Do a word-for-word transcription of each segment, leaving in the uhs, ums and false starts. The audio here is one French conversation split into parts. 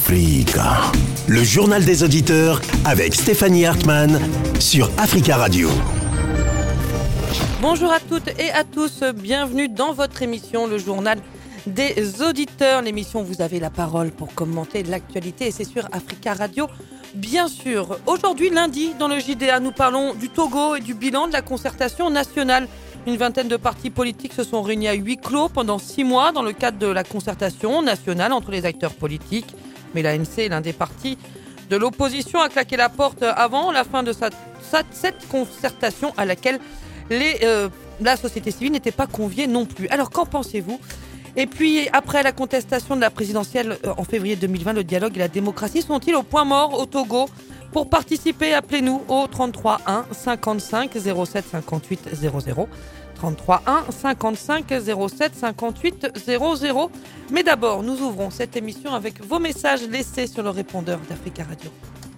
Africa. Le journal des auditeurs avec Stéphanie Hartmann sur Africa Radio. Bonjour à toutes et à tous, bienvenue dans votre émission, le journal des auditeurs. L'émission, vous avez la parole pour commenter l'actualité et c'est sur Africa Radio, bien sûr. Aujourd'hui, lundi, dans le J D A, nous parlons du Togo et du bilan de la concertation nationale. Une vingtaine de partis politiques se sont réunis à huis clos pendant six mois dans le cadre de la concertation nationale entre les acteurs politiques. Mais l'A N C, l'un des partis de l'opposition, a claqué la porte avant la fin de sa, sa, cette concertation à laquelle les, euh, la société civile n'était pas conviée non plus. Alors, qu'en pensez-vous ? Et puis, après la contestation de la présidentielle en février deux mille vingt, le dialogue et la démocratie sont-ils au point mort au Togo ? Pour participer, appelez-nous au trente-trois un cinquante-cinq zéro sept cinquante-huit zéro zéro. trente-trois un cinquante-cinq zéro sept cinquante-huit zéro zéro. Mais d'abord, nous ouvrons cette émission avec vos messages laissés sur le répondeur d'Africa Radio.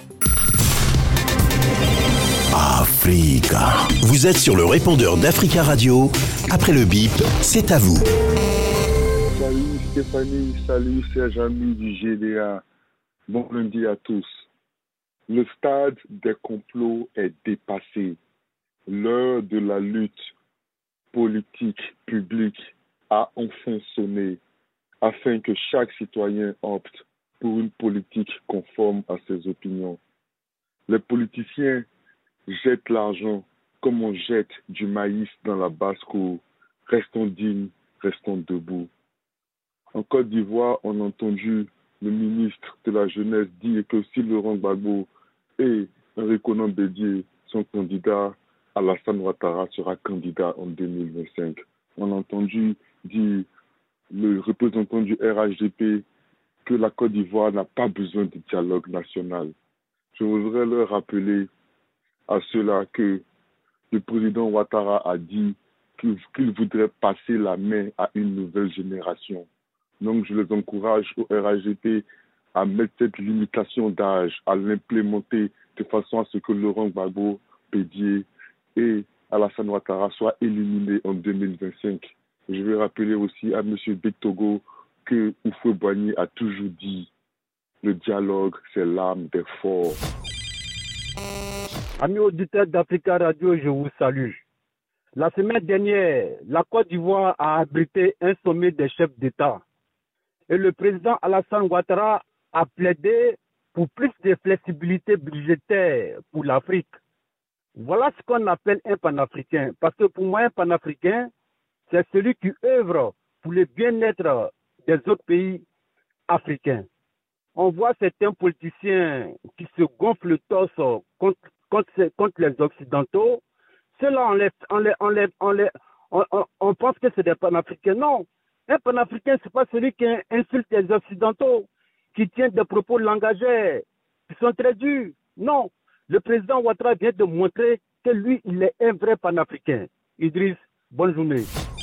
Africa. Vous êtes sur le répondeur d'Africa Radio. Après le bip, c'est à vous. Salut Stéphanie, salut Serge Ami du G D A. Bon lundi à tous. Le stade des complots est dépassé. L'heure de la lutte politique publique a enfin sonné afin que chaque citoyen opte pour une politique conforme à ses opinions. Les politiciens jettent l'argent comme on jette du maïs dans la basse-cour. Restons dignes, restons debout. En Côte d'Ivoire, on a entendu le ministre de la Jeunesse dire que si Laurent Gbagbo et Enrico Bédié sont candidats, Alassane Ouattara sera candidat en deux mille vingt-cinq. On a entendu dire le représentant du R H D P que la Côte d'Ivoire n'a pas besoin de dialogue national. Je voudrais leur rappeler à ceux-là que le président Ouattara a dit qu'il, qu'il voudrait passer la main à une nouvelle génération. Donc je les encourage au R H D P à mettre cette limitation d'âge, à l'implémenter de façon à ce que Laurent Gbagbo, Bédié et Alassane Ouattara soient éliminés en deux mille vingt-cinq. Je vais rappeler aussi à M. Bektogo que Houphouët-Boigny a toujours dit le dialogue, c'est l'âme des forts. Amis auditeurs d'Africa Radio, je vous salue. La semaine dernière, la Côte d'Ivoire a abrité un sommet des chefs d'État. Et le président Alassane Ouattara a plaidé pour plus de flexibilité budgétaire pour l'Afrique. Voilà ce qu'on appelle un panafricain. Parce que pour moi, un panafricain, c'est celui qui œuvre pour le bien-être des autres pays africains. On voit certains politiciens qui se gonflent le torse contre, contre, contre les Occidentaux. Ceux-là, on, les, on, les, on, les, on, les, on, on, on pense que c'est des panafricains. Non. Un panafricain, ce n'est pas celui qui insulte les Occidentaux, qui tient des propos langagers, qui sont très durs. Non. Le président Ouattara vient de montrer que lui, il est un vrai panafricain. Idriss, bonne journée.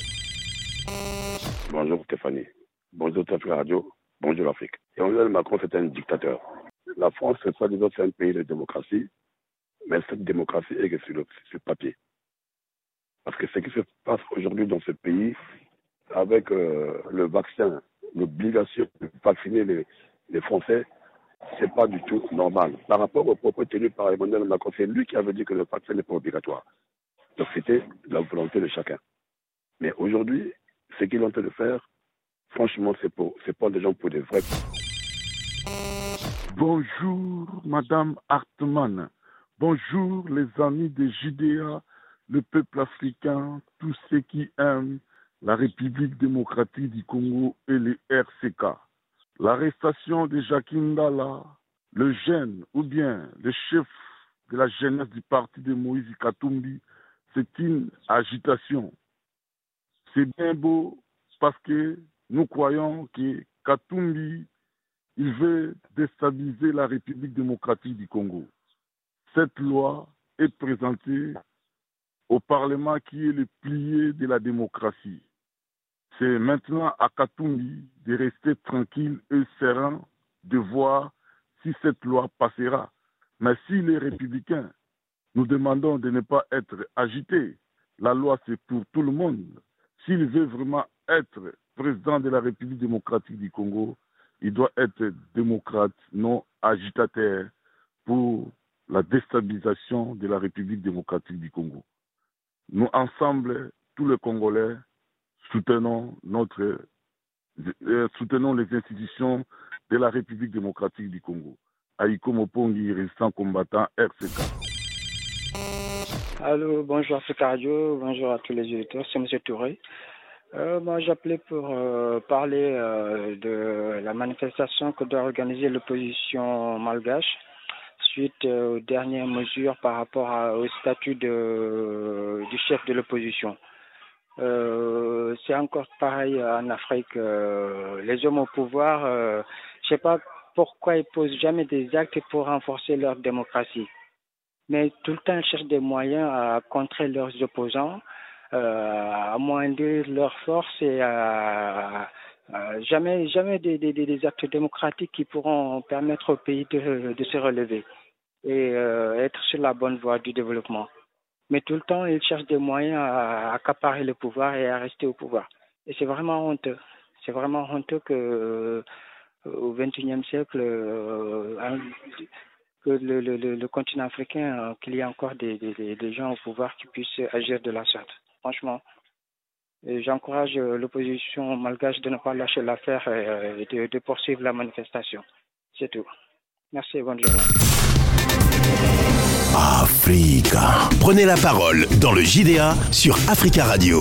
Bonjour Stéphanie. Bonjour Africa Radio. Bonjour l'Afrique. Emmanuel Macron, c'est un dictateur. La France, c'est pas disons, c'est un pays de démocratie, mais cette démocratie est sur le, sur le papier. Parce que ce qui se passe aujourd'hui dans ce pays, avec euh, le vaccin, l'obligation de vacciner les, les Français, c'est pas du tout normal. Par rapport aux propos tenus par Emmanuel Macron, c'est lui qui avait dit que le vaccin n'est pas obligatoire. Donc c'était la volonté de chacun. Mais aujourd'hui, ce qu'ils ont en train de faire, franchement, c'est pour, c'est pas des gens pour des vrais. Bonjour, Madame Hartmann. Bonjour, les amis de J D A, le peuple africain, tous ceux qui aiment la République démocratique du Congo et les R C K. L'arrestation de Jacqueline Ndala, le jeune ou bien le chef de la jeunesse du parti de Moïse Katumbi, c'est une agitation. C'est bien beau parce que nous croyons que Katumbi, il veut déstabiliser la République démocratique du Congo. Cette loi est présentée au Parlement qui est le pilier de la démocratie. C'est maintenant à Katumbi de rester tranquille et serein de voir si cette loi passera. Mais si les républicains, nous demandons de ne pas être agités, la loi c'est pour tout le monde. S'il veut vraiment être président de la République démocratique du Congo, il doit être démocrate, non agitateur pour la déstabilisation de la République démocratique du Congo. Nous, ensemble, tous les Congolais, soutenons, notre, euh, soutenons les institutions de la République démocratique du Congo. Aïko Mopongi, résistant combattant R C K. Allô, bonjour Africa Radio, bonjour à tous les auditeurs, c'est M. Touré. Euh, moi, j'appelais pour euh, parler euh, de la manifestation que doit organiser l'opposition malgache suite euh, aux dernières mesures par rapport à, au statut de, du chef de l'opposition. Euh, c'est encore pareil en Afrique. Euh, les hommes au pouvoir, euh, je ne sais pas pourquoi ils posent jamais des actes pour renforcer leur démocratie. Mais tout le temps, ils cherchent des moyens à contrer leurs opposants, euh, à amoindrir leurs forces et à, à jamais, jamais des, des, des actes démocratiques qui pourront permettre au pays de, de se relever et euh, être sur la bonne voie du développement. Mais tout le temps, ils cherchent des moyens à accaparer le pouvoir et à rester au pouvoir. Et c'est vraiment honteux. C'est vraiment honteux que euh, au vingt et unième siècle, euh, un, que le, le, le, le continent africain, euh, qu'il y ait encore des, des, des gens au pouvoir qui puissent agir de la sorte. Franchement, et j'encourage euh, l'opposition malgache de ne pas lâcher l'affaire et, et de, de poursuivre la manifestation. C'est tout. Merci et bonne journée. Africa. Prenez la parole dans le J D A sur Africa Radio.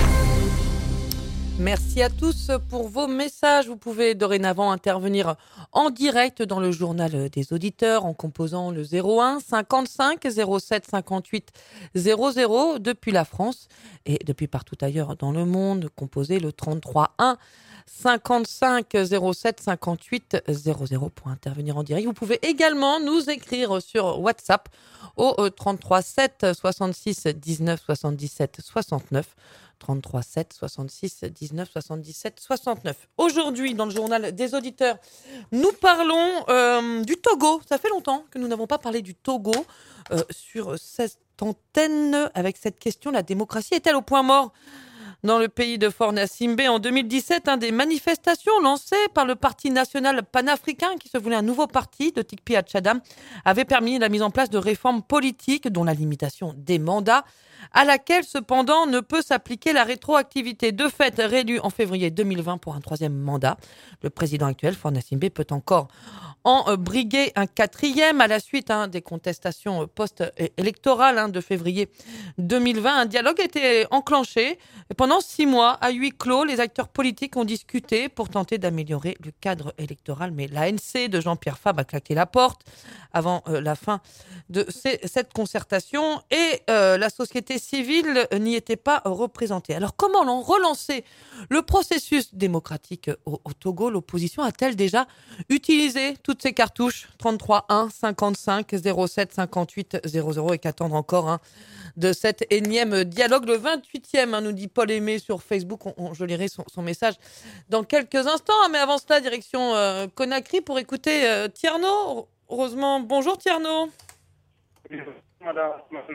Merci à tous pour vos messages. Vous pouvez dorénavant intervenir en direct dans le journal des auditeurs en composant le zéro un cinquante-cinq zéro sept cinquante-huit zéro zéro depuis la France et depuis partout ailleurs dans le monde. Composez le trente-trois un cinquante-cinq zéro sept cinquante-huit zéro zéro pour intervenir en direct. Vous pouvez également nous écrire sur WhatsApp au trente-trois sept soixante-six dix-neuf soixante-dix-sept soixante-neuf. trente-trois sept soixante-six dix-neuf soixante-dix-sept soixante-neuf. Aujourd'hui, dans le journal des auditeurs, nous parlons euh, du Togo. Ça fait longtemps que nous n'avons pas parlé du Togo euh, sur cette antenne avec cette question: la démocratie est-elle au point mort dans le pays de Faure-Gnassingbé? En deux mille dix-sept, hein, des manifestations lancées par le Parti national panafricain, qui se voulait un nouveau parti de Tikpi Atchadam, avaient permis la mise en place de réformes politiques, dont la limitation des mandats, à laquelle cependant ne peut s'appliquer la rétroactivité. De fait, réélu en février deux mille vingt pour un troisième mandat, le président actuel, Faure-Gnassingbé, peut encore en briguer un quatrième à la suite hein, des contestations post-électorales hein, de février deux mille vingt. Un dialogue a été enclenché et pendant six mois, à huis clos, les acteurs politiques ont discuté pour tenter d'améliorer le cadre électoral. Mais l'A N C de Jean-Pierre Fabre a claqué la porte avant euh, la fin de ces, cette concertation et euh, la société civile n'y était pas représentée. Alors comment l'on relancer le processus démocratique au, au Togo? L'opposition a-t-elle déjà utilisé toutes ces cartouches? Trente-trois un cinquante-cinq zéro sept cinquante-huit zéro zéro. Et qu'attendre encore hein, de cet énième dialogue, le vingt-huitième, hein, nous dit Paul Aimé sur Facebook. On, on, je lirai son, son message dans quelques instants. Hein, mais avant cela, direction euh, Conakry pour écouter euh, Tierno. Heureusement, bonjour Tierno. Madame,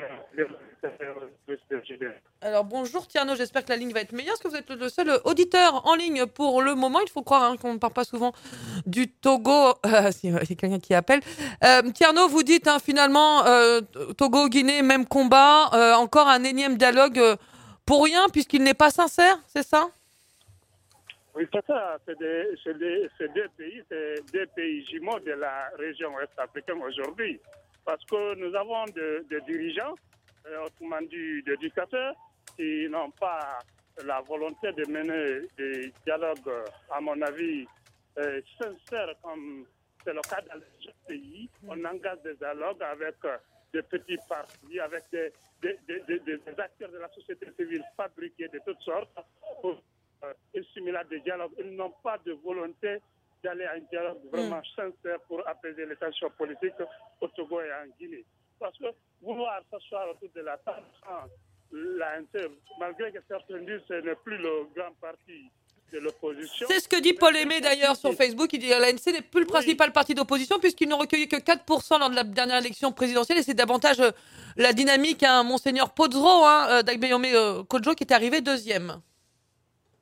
Alors bonjour Tierno, j'espère que la ligne va être meilleure, parce que vous êtes le seul auditeur en ligne pour le moment. Il faut croire hein, qu'on ne parle pas souvent du Togo. Euh, si, il y a quelqu'un qui appelle. Euh, Tierno, vous dites hein, finalement euh, Togo, Guinée, même combat, euh, encore un énième dialogue euh, pour rien, puisqu'il n'est pas sincère, c'est ça? Oui, c'est ça. C'est des, c'est des, c'est des pays, c'est des pays jumeaux de la région ouest-africaine aujourd'hui. Parce que nous avons des de dirigeants, euh, autrement dit des dictateurs, qui n'ont pas la volonté de mener des dialogues, à mon avis, euh, sincères, comme c'est le cas dans les autres pays. On engage des dialogues avec euh, des petits partis, avec des, des, des, des, des acteurs de la société civile fabriqués de toutes sortes pour euh, simuler des dialogues. Ils n'ont pas de volonté d'aller à un dialogue vraiment mm. sincère pour apaiser les tensions politiques au Togo et en Guinée. Parce que vouloir s'asseoir autour de la table sans l'A N C, malgré que certains disent que ce n'est plus le grand parti de l'opposition. C'est ce que dit Paul Aimé d'ailleurs sur Facebook. Il dit que l'A N C n'est plus le principal oui. parti d'opposition puisqu'ils n'ont recueilli que quatre pour cent lors de la dernière élection présidentielle et c'est davantage euh, la dynamique à hein, Monseigneur Podzro, hein, euh, d'Agbeyome euh, Kodjo qui est arrivé deuxième.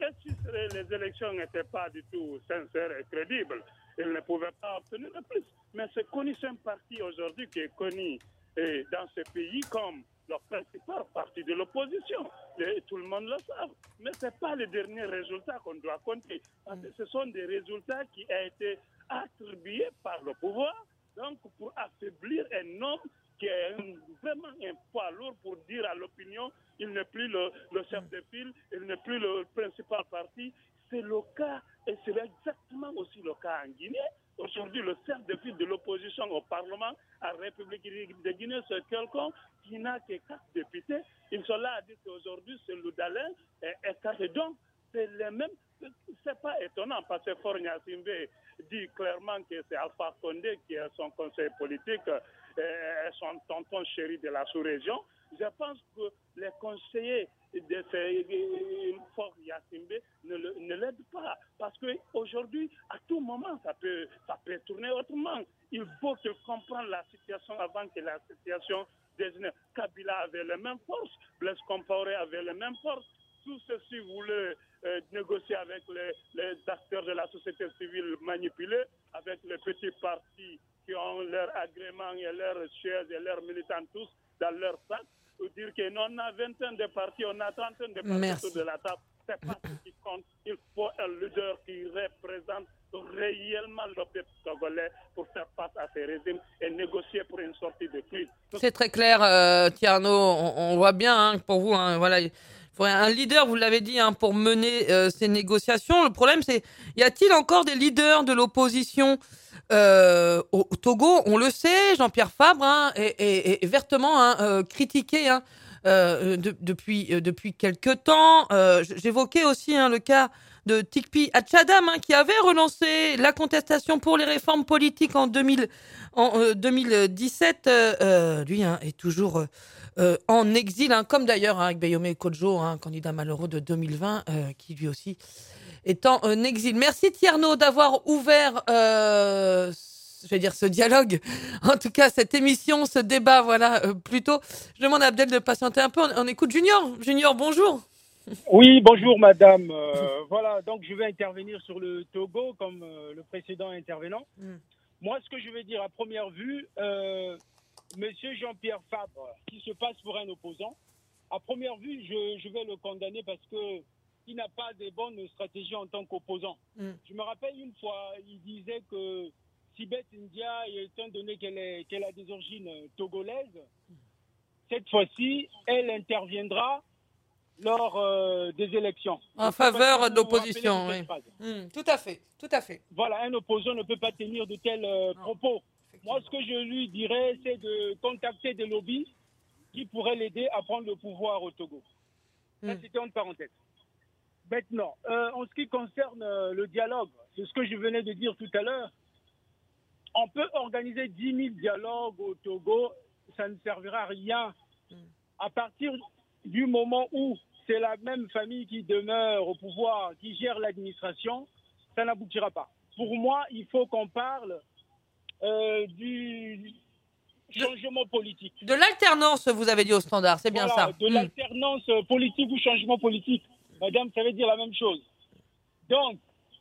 Et si les élections n'étaient pas du tout sincères et crédibles, ils ne pouvaient pas obtenir le plus. Mais c'est connu, c'est un parti aujourd'hui qui est connu et dans ce pays comme le principal parti de l'opposition. Et tout le monde le sait. Mais ce n'est pas les derniers résultats qu'on doit compter. Parce que ce sont des résultats qui ont été attribués par le pouvoir, donc pour affaiblir un homme qui est un, vraiment un poids lourd pour dire à l'opinion il n'est plus le, le chef de file, il n'est plus le principal parti. C'est le cas, et c'est exactement aussi le cas en Guinée. Aujourd'hui, le chef de file de l'opposition au Parlement, à la République de Guinée, c'est quelqu'un qui n'a que quatre députés. Ils sont là à dire qu'aujourd'hui, c'est Loudalin et écarté. Donc, c'est les mêmes. C'est pas étonnant parce que Faure Gnassingbé dit clairement que c'est Alpha Condé qui est son conseil politique et son tonton chéri de la sous-région. Je pense que les conseillers de Faure Gnassingbé ne, ne l'aident pas parce qu'aujourd'hui, à tout moment, ça peut, ça peut tourner autrement. Il faut que comprendre la situation avant que la situation désigne. Kabila avait les mêmes forces, Blaise Compaoré avait les mêmes forces. Tout ceci voulait euh, négocier avec les, les acteurs de la société civile manipulés, avec les petits partis qui ont leur agrément et leurs chaises et leurs militants tous dans leur sac, pour dire que non, on a vingtaine de partis, on a trentaine de partis Merci. autour de la table. C'est pas ce qui compte. Il faut un leader qui représente réellement le peuple togolais pour faire face à ces régimes et négocier pour une sortie de crise. C'est très clair, euh, Tierno. On, on voit bien hein, pour vous. Hein, voilà, il faudrait un leader, vous l'avez dit, hein, pour mener euh, ces négociations. Le problème, c'est y a-t-il encore des leaders de l'opposition euh, au, au Togo? On le sait, Jean-Pierre Fabre hein, est, est, est vertement hein, euh, critiqué. Hein, euh, de, depuis euh, depuis quelques temps. Euh, j'évoquais aussi hein, le cas de Tikpi Atchadam hein, qui avait relancé la contestation pour les réformes politiques en, deux mille, en euh, deux mille dix-sept. Euh, euh, lui hein, est toujours euh, en exil, hein, comme d'ailleurs hein, avec Bayomé Kodjo, hein, candidat malheureux de deux mille vingt, euh, qui lui aussi est en euh, exil. Merci Tierno d'avoir ouvert euh, je vais dire ce dialogue, en tout cas cette émission, ce débat, voilà, euh, plutôt. Je demande à Abdel de patienter un peu, on, on écoute Junior. Junior, bonjour. Oui, bonjour madame. Euh, voilà, donc je vais intervenir sur le Togo comme euh, le précédent intervenant. Mm. Moi, ce que je vais dire à première vue, euh, monsieur Jean-Pierre Fabre, qui se passe pour un opposant, à première vue, je, je vais le condamner parce que il n'a pas de bonnes stratégies en tant qu'opposant. Mm. Je me rappelle une fois, il disait que Sibeth India, étant donné qu'elle, est, qu'elle a des origines togolaises, cette fois-ci, elle interviendra lors euh, des élections. En faveur de l'opposition, oui. Mmh, tout à fait, tout à fait. Voilà, un opposant ne peut pas tenir de tels euh, propos. Moi, ce que je lui dirais, c'est de contacter des lobbies qui pourraient l'aider à prendre le pouvoir au Togo. Mmh. Ça, c'était une parenthèse. Maintenant, euh, en ce qui concerne euh, le dialogue, c'est ce que je venais de dire tout à l'heure. On peut organiser dix mille dialogues au Togo, ça ne servira à rien. À partir du moment où c'est la même famille qui demeure au pouvoir, qui gère l'administration, ça n'aboutira pas. Pour moi, il faut qu'on parle euh, du changement politique. De l'alternance, vous avez dit au standard, c'est bien voilà, ça. De mmh. l'alternance politique ou changement politique. Madame, ça veut dire la même chose. Donc,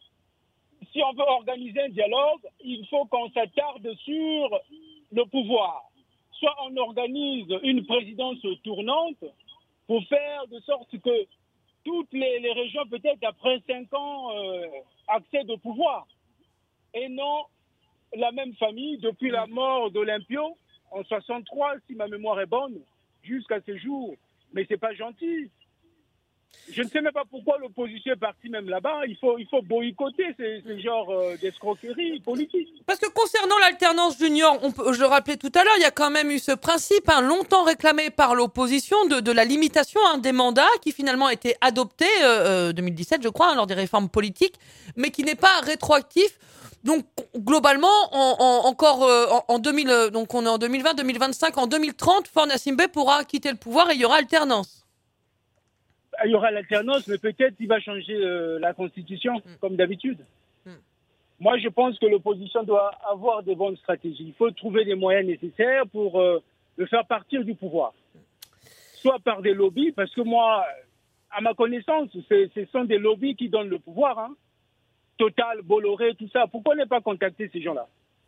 si on veut organiser un dialogue, il faut qu'on s'attarde sur le pouvoir. Soit on organise une présidence tournante pour faire de sorte que toutes les, les régions, peut-être après cinq ans, euh, accèdent au pouvoir. Et non la même famille, depuis la mort d'Olympio, en soixante-trois, si ma mémoire est bonne, jusqu'à ce jour. Mais c'est pas gentil. Je ne sais même pas pourquoi l'opposition est partie même là-bas. Il faut, il faut boycotter ces, ces genres euh, d'escroqueries politiques. Parce que concernant l'alternance junior, on peut, je le rappelais tout à l'heure, il y a quand même eu ce principe hein, longtemps réclamé par l'opposition de, de la limitation hein, des mandats qui finalement a été adopté euh, euh, deux mille dix-sept, je crois, hein, lors des réformes politiques, mais qui n'est pas rétroactif. Donc globalement, en, en, encore euh, en, en deux mille, euh, donc on est en deux mille vingt, deux mille vingt-cinq, en deux mille trente, Faure Gnassingbé pourra quitter le pouvoir et il y aura alternance. Il y aura l'alternance, mais peut-être il va changer euh, la Constitution, mmh. comme d'habitude. Mmh. Moi, je pense que l'opposition doit avoir des bonnes stratégies. Il faut trouver les moyens nécessaires pour euh, le faire partir du pouvoir. Soit par des lobbies, parce que moi, à ma connaissance, ce sont des lobbies qui donnent le pouvoir. Hein. Total, Bolloré, tout ça. Pourquoi ne pas contacter ces gens-là?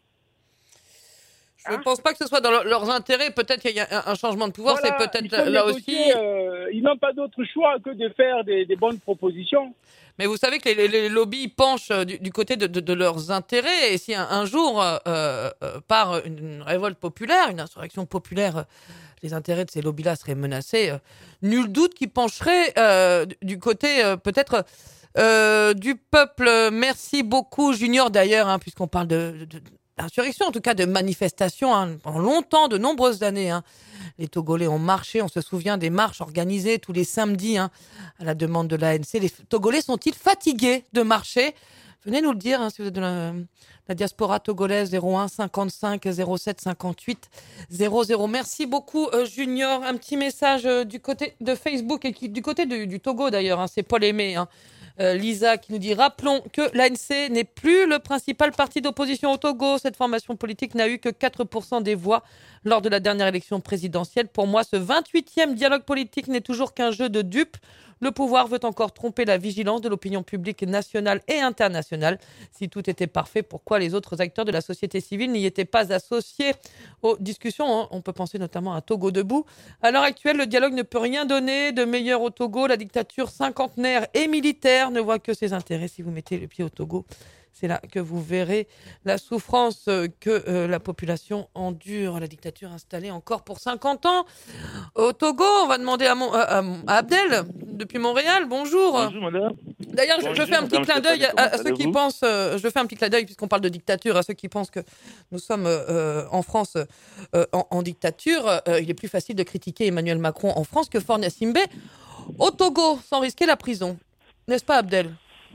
Je ne hein? pense pas que ce soit dans leur, leurs intérêts. Peut-être qu'il y a un, un changement de pouvoir. Voilà, c'est peut-être là aussi. Euh, ils n'ont pas d'autre choix que de faire des, des bonnes propositions. Mais vous savez que les, les lobbies penchent du, du côté de, de, de leurs intérêts. Et si un, un jour, euh, euh, par une, une révolte populaire, une insurrection populaire, euh, les intérêts de ces lobbies-là seraient menacés, euh, nul doute qu'ils pencheraient euh, du côté euh, peut-être euh, du peuple. Merci beaucoup, Junior, d'ailleurs, hein, puisqu'on parle de, de, de d'insurrection, en tout cas de manifestations, hein, pendant longtemps, de nombreuses années. Hein. Les Togolais ont marché, on se souvient des marches organisées tous les samedis hein, à la demande de l'A N C. Les Togolais sont-ils fatigués de marcher? Venez nous le dire hein, si vous êtes de la, la diaspora togolaise. Zéro un cinquante-cinq zéro sept cinquante-huit zéro zéro. Merci beaucoup euh, Junior. Un petit message euh, du côté de Facebook et qui, du côté du, du Togo d'ailleurs, hein, c'est Paul Aimé. Hein. Euh, Lisa qui nous dit « Rappelons que l'A N C n'est plus le principal parti d'opposition au Togo. Cette formation politique n'a eu que quatre pour cent des voix lors de la dernière élection présidentielle. Pour moi, ce vingt-huitième dialogue politique n'est toujours qu'un jeu de dupes. Le pouvoir veut encore tromper la vigilance de l'opinion publique nationale et internationale. Si tout était parfait, pourquoi les autres acteurs de la société civile n'y étaient pas associés aux discussions hein? On peut penser notamment à Togo debout. À l'heure actuelle, le dialogue ne peut rien donner de meilleur au Togo. La dictature cinquantenaire et militaire ne voit que ses intérêts. Si vous mettez le pied au Togo, c'est là que vous verrez la souffrance que euh, la population endure. La dictature installée encore pour cinquante ans. Au Togo, on va demander à, mon, à, à Abdel, depuis Montréal. Bonjour. Bonjour, madame. D'ailleurs, je, je fais un petit clin d'œil à, à ceux qui pensent, euh, je fais un petit clin d'œil, puisqu'on parle de dictature, à ceux qui pensent que nous sommes euh, en France euh, en, en dictature. Euh, il est plus facile de critiquer Emmanuel Macron en France que Faure Gnassingbé au Togo, sans risquer la prison. N'est-ce pas, Abdel?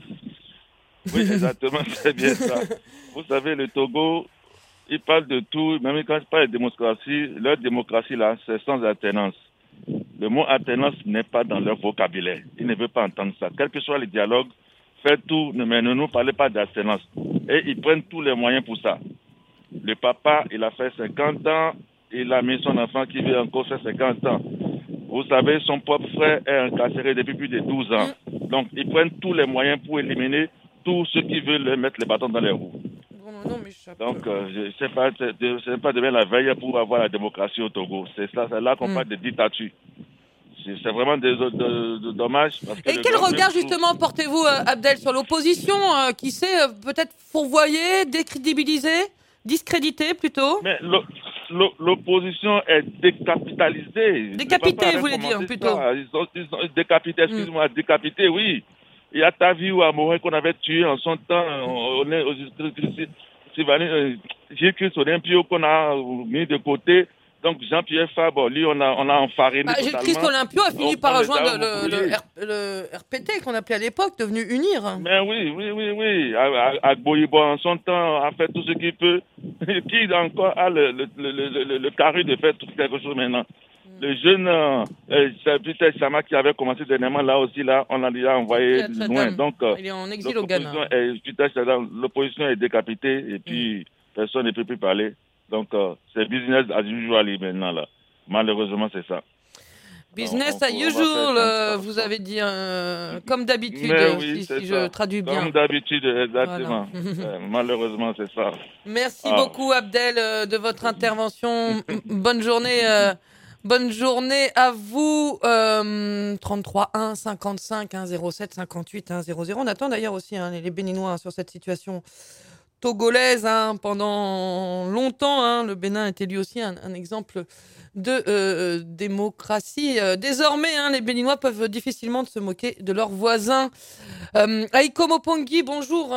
Oui, exactement, c'est bien ça. Vous savez, le Togo, ils parlent de tout, même quand ils parlent de démocratie, leur démocratie, là, c'est sans alternance. Le mot alternance n'est pas dans leur vocabulaire. Ils ne veulent pas entendre ça. Quel que soit le dialogue, faites tout, mais ne nous parlez pas d'alternance. Et ils prennent tous les moyens pour ça. Le papa, il a fait cinquante ans, il a mis son enfant qui veut encore faire cinquante ans. Vous savez, son propre frère est incarcéré depuis plus de douze ans. Donc, ils prennent tous les moyens pour éliminer tous ceux qui veulent leur mettre les bâtons dans les roues. Non, non, mais je Donc, euh, je ne sais pas, c'est pas demain la veille pour avoir la démocratie au Togo. C'est ça, c'est là qu'on mm. parle de dictature. C'est, c'est vraiment des, de, de, de dommages. Parce que Et quel regard, justement, tout... portez-vous, euh, Abdel, sur l'opposition euh, qui s'est euh, peut-être fourvoyée, décrédibilisée, discréditée plutôt? Mais le, le, l'opposition est décapitalisée. Décapitée, vous voulez dire, plutôt ça. Ils sont, ils sont décapités, excuse-moi, mm. décapités, oui. Il y a Tavi ou Amorin qu'on avait tué en son temps, on est aux Gilles Christ Olympio qu'on a mis de côté. Donc Jean-Pierre Fabre, lui, on a, on a enfariné. Bah, Gilles Christ Olympio a fini on, par rejoindre le, le, le, le R P T qu'on appelait à l'époque, devenu Unir. Mais oui, oui, oui, oui. Agboyibo en son temps a fait tout ce qu'il peut. Qui encore a le, le, le, le, le, le carré de faire tout quelque chose maintenant? Le jeune euh, Peter Chama qui avait commencé dernièrement, là aussi, là, on l'a déjà envoyé loin. Donc, euh, il est en exil au Ghana. Est, Peter Chama, l'opposition est décapitée et puis mm. personne ne peut plus parler. Donc, euh, c'est business as usual maintenant, là. Malheureusement, c'est ça. Business as usual, euh, vous avez dit, euh, comme d'habitude, oui, si, si je traduis bien. Comme d'habitude, exactement. Voilà. euh, malheureusement, c'est ça. Merci ah. beaucoup, Abdel, euh, de votre intervention. Bonne journée. Euh, Bonne journée à vous. Euh, trente-trois un cinquante-cinq zéro sept cinquante-huit zéro zéro. On attend d'ailleurs aussi hein, les Béninois hein, sur cette situation togolaise. Hein, pendant longtemps, hein, le Bénin était lui aussi un, un exemple de euh, démocratie. Euh, désormais, hein, les Béninois peuvent difficilement se moquer de leurs voisins. Euh, Aïko Mopongi, bonjour.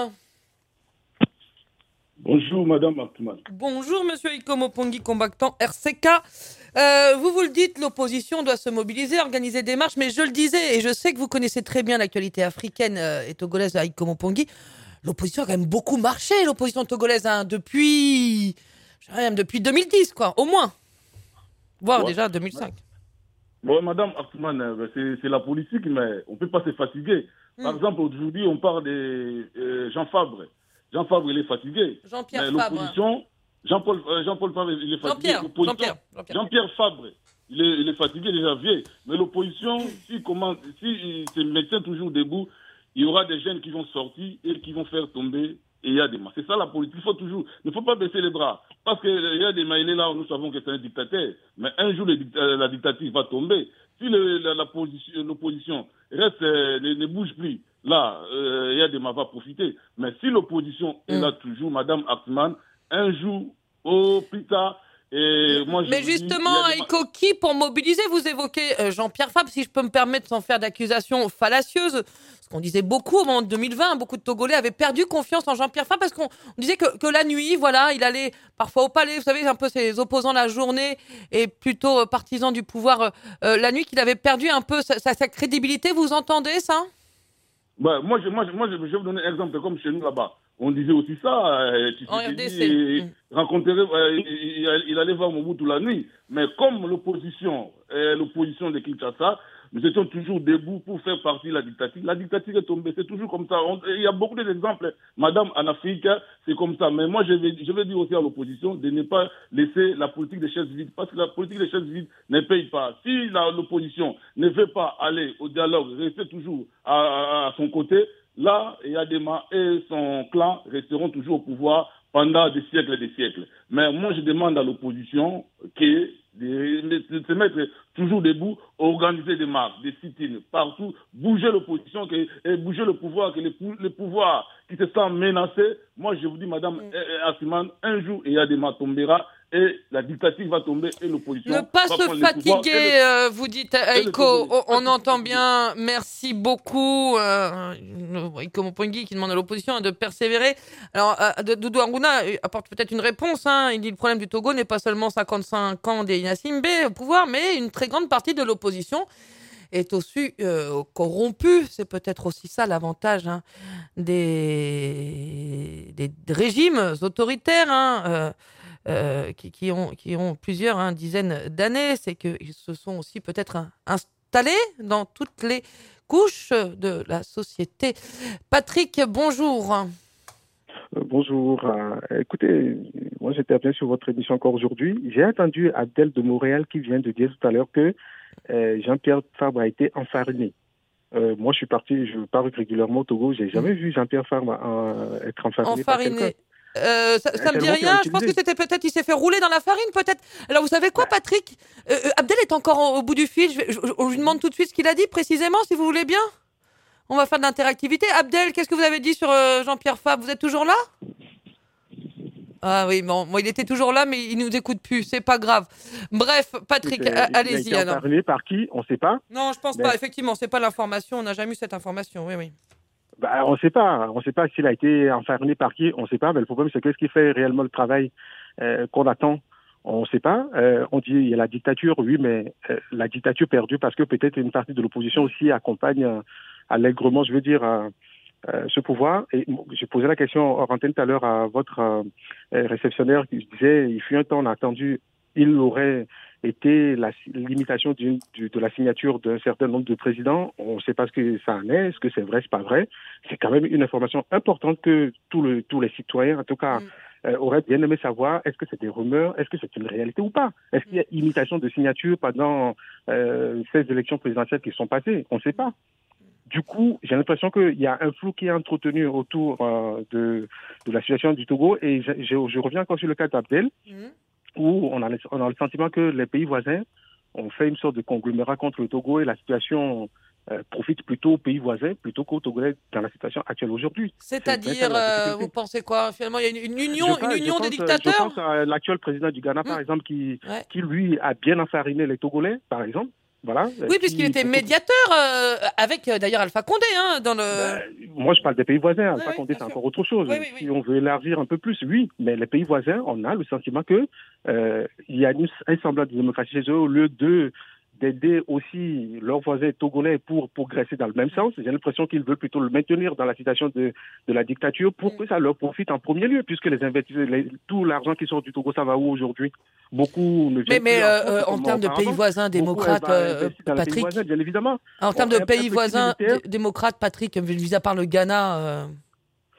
Bonjour, Madame Hartmann. Bonjour, Monsieur Aïko Mopongi, combattant R C K. Euh, vous vous le dites, l'opposition doit se mobiliser, organiser des marches, mais je le disais, et je sais que vous connaissez très bien l'actualité africaine euh, et togolaise de Aïko Mopongi, l'opposition a quand même beaucoup marché, l'opposition togolaise, hein, depuis, je dirais même depuis deux mille dix, quoi, au moins. Voire ouais. déjà deux mille cinq. Bon, Madame Hartmann, c'est, c'est la politique, mais on ne peut pas se fatiguer. Par mm. exemple, aujourd'hui, on parle de euh, Jean Fabre. Jean Fabre, il est fatigué. Jean-Pierre mais Fabre. L'opposition... Jean-Paul, euh, Jean-Paul Fabre, il est fatigué. Jean-Pierre, Jean-Pierre, Jean-Pierre. Jean-Pierre Fabre, il est, il est fatigué, déjà vieux. Mais l'opposition, s'il commence, s'il se maintient toujours debout, il y aura des jeunes qui vont sortir et qui vont faire tomber et il y a des mains. C'est ça la politique. Il faut toujours, il ne faut pas baisser les bras. Parce qu'il y a des mains, il est là, nous savons que c'est un dictateur. Mais un jour, le, la dictature va tomber. Si le, la, la position, l'opposition reste, euh, ne, ne bouge plus, là, euh, il y a des mains, va profiter. Mais si l'opposition mmh. est là toujours, Madame Hartmann, un jour, au plus tard, et moi, je mais justement, dis, Aïko, qui pour mobiliser, vous évoquez euh, Jean-Pierre Fabre, si je peux me permettre sans faire d'accusations fallacieuses, parce qu'on disait beaucoup au moment de deux mille vingt, beaucoup de Togolais avaient perdu confiance en Jean-Pierre Fabre parce qu'on on disait que, que la nuit, voilà, il allait parfois au palais, vous savez, un peu ses opposants la journée et plutôt euh, partisans du pouvoir euh, la nuit, qu'il avait perdu un peu sa, sa, sa crédibilité. Vous entendez ça? Bah, moi, je, moi, je, moi, je vais vous donner un exemple comme chez nous là-bas. On disait aussi ça. Euh, tu en R D C. Dit, mmh. rencontrer, euh, il, il allait voir Mobutu la nuit. Mais comme l'opposition, euh, l'opposition de Kinshasa, nous étions toujours debout pour faire partie de la dictature. La dictature est tombée. C'est toujours comme ça. On, il y a beaucoup d'exemples. Madame, en Afrique, c'est comme ça. Mais moi, je vais, je vais dire aussi à l'opposition de ne pas laisser la politique des chaises vides. Parce que la politique des chaises vides ne paye pas. Si la, l'opposition ne veut pas aller au dialogue, rester toujours à, à, à son côté, là, Yadema et son clan resteront toujours au pouvoir pendant des siècles et des siècles. Mais moi, je demande à l'opposition que de, de se mettre toujours debout, organiser des marches, des sit-ins partout, bouger l'opposition, que, et bouger le pouvoir, que le, le pouvoir qui se sent menacé. Moi, je vous dis, Madame mm. Hartmann, un jour, Yadema tombera et la dictature va tomber et l'opposition ne pas va se fatiguer, le... euh, vous dites, Aïko, on, on entend bien, merci beaucoup, euh, Aïko Mopongui qui demande à l'opposition de persévérer. Alors, euh, Doudou Aruna apporte peut-être une réponse, hein. Il dit le problème du Togo n'est pas seulement cinquante-cinq ans des Gnassingbé au pouvoir, mais une très grande partie de l'opposition est aussi euh, corrompue. C'est peut-être aussi ça l'avantage hein, des, des régimes autoritaires, hein, euh, Euh, qui, qui, ont, qui ont plusieurs hein, dizaines d'années, c'est qu'ils se sont aussi peut-être hein, installés dans toutes les couches de la société. Patrick, bonjour. Euh, bonjour. Euh, écoutez, moi j'interviens sur votre émission encore aujourd'hui. J'ai entendu Abdel de Montréal qui vient de dire tout à l'heure que euh, Jean-Pierre Fabre a été enfariné. Euh, moi je suis parti, je pars régulièrement au Togo, j'ai jamais mmh. vu Jean-Pierre Fabre euh, être enfariné, enfariné. par quelqu'un. Euh, ça, ça me dit rien, je pense que c'était peut-être, il s'est fait rouler dans la farine, peut-être. Alors, vous savez quoi, Patrick euh, Abdel est encore au, au bout du fil, je, vais, je, je lui demande tout de suite ce qu'il a dit, précisément, si vous voulez bien. On va faire de l'interactivité. Abdel, qu'est-ce que vous avez dit sur euh, Jean-Pierre Fabre? Vous êtes toujours là? Ah oui, bon, moi, il était toujours là, mais il nous écoute plus, c'est pas grave. Bref, Patrick, a, allez-y. Il a été enfariné par qui? On sait pas. Non, je pense mais... pas, effectivement, c'est pas l'information, on n'a jamais eu cette information, oui, oui. Bah, on ne sait pas. On ne sait pas s'il a été enfariné par qui. On ne sait pas. Mais le problème, c'est qu'est-ce qui fait réellement le travail euh, qu'on attend. On ne sait pas. Euh, on dit il y a la dictature, oui, mais euh, la dictature perdue parce que peut-être une partie de l'opposition aussi accompagne euh, allègrement, je veux dire, euh, euh, ce pouvoir. Et j'ai posé la question hors antenne tout à l'heure à votre euh, réceptionnaire qui disait il fut un temps on a attendu, il aurait été la limitation d'une, du, de la signature d'un certain nombre de présidents. On ne sait pas ce que ça en est, est-ce que c'est vrai, c'est pas vrai. C'est quand même une information importante que tous le, tous les citoyens, en tout cas, mm. euh, auraient bien aimé savoir. Est-ce que c'est des rumeurs? Est-ce que c'est une réalité ou pas? Est-ce qu'il y a imitation de signature pendant euh, ces élections présidentielles qui sont passées? On ne sait pas. Du coup, j'ai l'impression qu'il y a un flou qui est entretenu autour euh, de, de la situation du Togo. Et je, je, je reviens encore sur le cas d'Abdel. Mm. où on a, le, on a le sentiment que les pays voisins ont fait une sorte de conglomérat contre le Togo et la situation euh, profite plutôt aux pays voisins plutôt qu'aux Togolais dans la situation actuelle aujourd'hui. C'est-à-dire, euh, vous pensez quoi? Finalement, il y a une, une union, je pense, une union pense, des dictateurs? Je pense à l'actuel président du Ghana, mmh. par exemple, qui, ouais. qui, lui, a bien enfariné les Togolais, par exemple. Voilà, oui, puisqu'il était médiateur euh, avec euh, d'ailleurs Alpha Condé hein, dans le. Ben, moi, je parle des pays voisins. Alpha oui, Condé, c'est sûr. Encore autre chose. Oui, oui, oui. Si on veut élargir un peu plus, oui. Mais les pays voisins, on a le sentiment que euh, il y a une, un semblant de démocratie chez eux au lieu de d'aider aussi leurs voisins togolais pour progresser dans le même sens. J'ai l'impression qu'ils veulent plutôt le maintenir dans la situation de, de la dictature pour que ça leur profite en premier lieu, puisque les investisseurs, les, tout l'argent qui sort du Togo, ça va où aujourd'hui? Beaucoup ne viennent Mais, mais euh, en, en termes de pays voisins démocrates, euh, Patrick, voisins, bien évidemment. En termes de pays voisins d- démocrates, Patrick, mis à part le Ghana... Euh...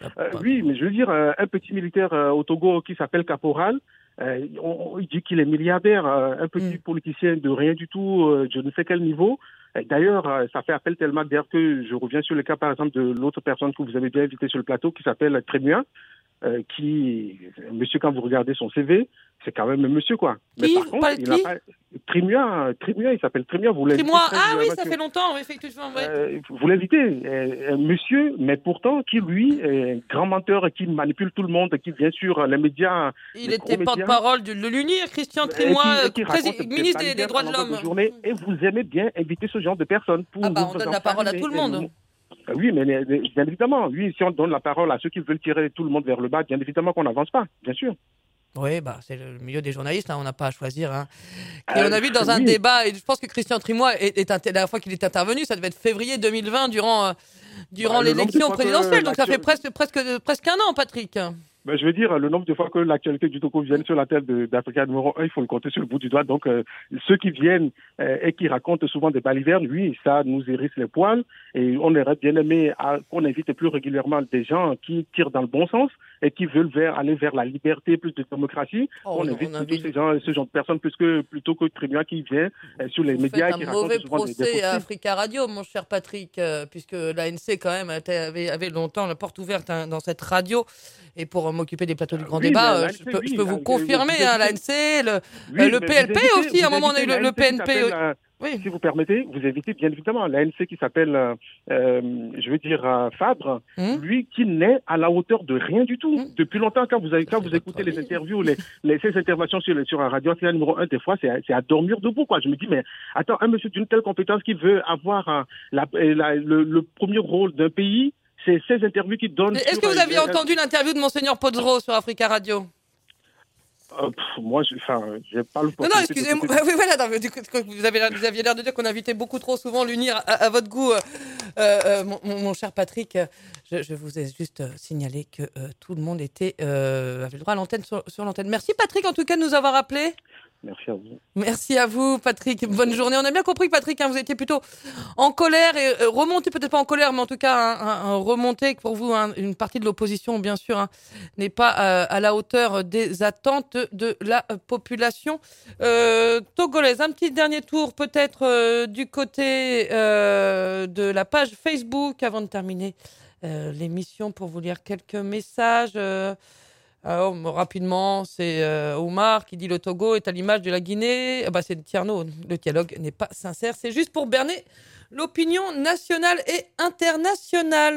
Euh, oui, mais je veux dire, euh, un petit militaire euh, au Togo qui s'appelle Caporal, euh, on, on, il dit qu'il est milliardaire, euh, un petit mm. politicien de rien du tout, euh, je ne sais quel niveau. Et d'ailleurs, euh, ça fait appel tellement d'ailleurs que je reviens sur le cas, par exemple, de l'autre personne que vous avez bien invité sur le plateau, qui s'appelle Trémua, euh, qui, monsieur, quand vous regardez son C V, c'est quand même un monsieur, quoi. Mais qui par contre, il n'a pas... Trémua, Trémua, il s'appelle Trémua. Vous l'avez Trémua, ah oui, ça fait longtemps, effectivement. Ouais. Euh, vous l'invitez, euh, un monsieur, mais pourtant, qui, lui, est un grand menteur, qui manipule tout le monde, qui vient sur les médias. Il les était porte-parole de l'UNIR, Christian Trémua, ministre des, des droits de l'homme. De et vous aimez bien inviter ce genre de personnes. Pour ah bah, on donne la parole à tout le monde. Vous... Oui, mais bien évidemment, oui, si on donne la parole à ceux qui veulent tirer tout le monde vers le bas, bien évidemment qu'on n'avance pas, bien sûr. Oui, bah, c'est le milieu des journalistes, hein, on n'a pas à choisir. Hein. Et euh, on a vu dans un oui. débat, et je pense que Christian Trémua, est, est, est, la dernière fois qu'il est intervenu, ça devait être février deux mille vingt, durant, euh, durant bah, l'élection présidentielle, donc ça fait presque, presque, presque un an, Patrick. Ben, je veux dire, le nombre de fois que l'actualité du Togo vient sur la tête d'Africa numéro un, il faut le compter sur le bout du doigt. Donc, euh, ceux qui viennent euh, et qui racontent souvent des balivernes, oui, ça nous hérisse les poils. Et on aurait bien aimé à, qu'on invite plus régulièrement des gens qui tirent dans le bon sens et qui veulent vers, aller vers la liberté, plus de démocratie. Oh, on invite plutôt ces gens, ce genre de personnes plus que, plutôt que Trémua qui vient euh, sur les Vous médias faites qui un racontent mauvais souvent procès des, des à Africa Radio, mon cher Patrick, euh, puisque l'A N C, quand même, avait, avait longtemps la porte ouverte hein, dans cette radio. Et pour m'occuper des plateaux du grand oui, débat, euh, je peux, oui, je peux vous confirmer, hein, l'A N C, le, oui, euh, le P L P invitez, aussi, à un moment on a eu le, le P N P. Euh, oui. Si vous permettez, vous invitez bien évidemment l'A N C qui s'appelle, euh, euh, je veux dire, euh, Fabre, mmh. lui qui n'est à la hauteur de rien du tout. Mmh. Depuis longtemps, quand vous, avez, quand vous écoutez les interviews, les, les, ces interventions sur, sur un radio Africa numéro un, des fois, c'est, c'est à dormir debout, quoi. Je me dis, mais attends, un monsieur d'une telle compétence qui veut avoir euh, la, la, le, le premier rôle d'un pays, c'est ces interviews qui donnent... Est-ce que vous aviez euh, entendu l'interview de Monseigneur Podzro sur Africa Radio ? euh, pff, Moi, je n'ai pas le... Non, non, excusez-moi. Oui, voilà, non, du coup, vous, avez, vous aviez l'air de dire qu'on invitait beaucoup trop souvent l'UNIR à, à votre goût. Euh, euh, mon, mon cher Patrick, je, je vous ai juste signalé que euh, tout le monde était, euh, avait le droit à l'antenne sur, sur l'antenne. Merci Patrick, en tout cas, de nous avoir appelés. Merci à vous. Merci à vous, Patrick. Bonne journée. On a bien compris, Patrick, hein, vous étiez plutôt en colère et euh, remonté, peut-être pas en colère, mais en tout cas, un, un, un remonté pour vous, hein, une partie de l'opposition, bien sûr, hein, n'est pas euh, à la hauteur des attentes de la population euh, togolaise. Un petit dernier tour, peut-être, euh, du côté euh, de la page Facebook, avant de terminer euh, l'émission, pour vous lire quelques messages. Euh, Alors, rapidement, c'est euh, Oumar qui dit le Togo est à l'image de la Guinée. Ah bah, c'est Tierno, le dialogue n'est pas sincère. C'est juste pour berner l'opinion nationale et internationale.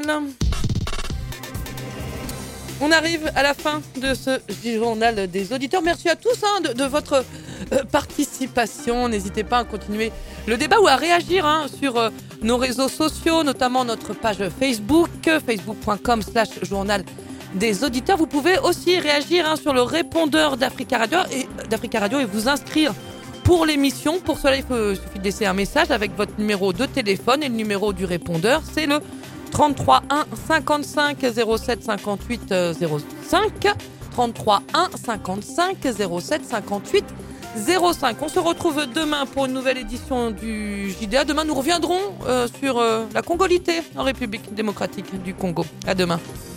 On arrive à la fin de ce journal des auditeurs. Merci à tous hein, de, de votre euh, participation. N'hésitez pas à continuer le débat ou à réagir hein, sur euh, nos réseaux sociaux, notamment notre page Facebook, facebook point com slash journal des auditeurs. Vous pouvez aussi réagir hein, sur le répondeur d'Africa Radio et, d'Africa Radio et vous inscrire pour l'émission. Pour cela, il, faut, il suffit de laisser un message avec votre numéro de téléphone et le numéro du répondeur. C'est le trente-trois un cinquante-cinq zéro sept cinquante-huit zéro cinq. trente-trois un cinquante-cinq zéro sept cinquante-huit zéro cinq. On se retrouve demain pour une nouvelle édition du J D A. Demain, nous reviendrons euh, sur euh, la congolité en République démocratique du Congo. À demain.